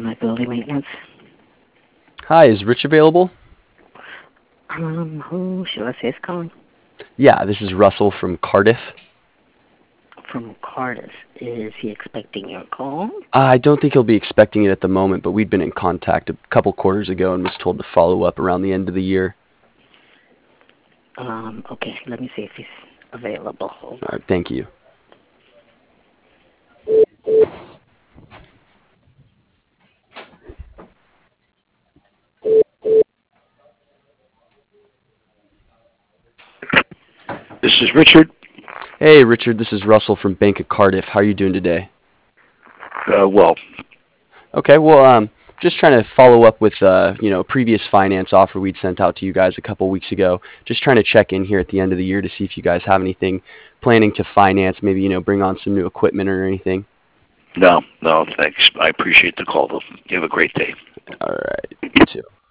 my building maintenance. Hi, is Rich available? Who shall I say is calling? Yeah, this is Russell from Cardiff. From Cardis. Is he expecting your call? I don't think he'll be expecting it at the moment, but we'd been in contact a couple quarters ago and was told to follow up around the end of the year. Okay, let me see if he's available. Hold All on. right, thank you. This is Richard. Hey, Richard, this is Russell from Bank of Cardiff. How are you doing today? Well, Okay, well, just trying to follow up with a previous finance offer we'd sent out to you guys a couple weeks ago. Just trying to check in here at the end of the year to see if you guys have anything planning to finance, maybe bring on some new equipment or anything. no, thanks. I appreciate the call, though. You have a great day. All right, you too.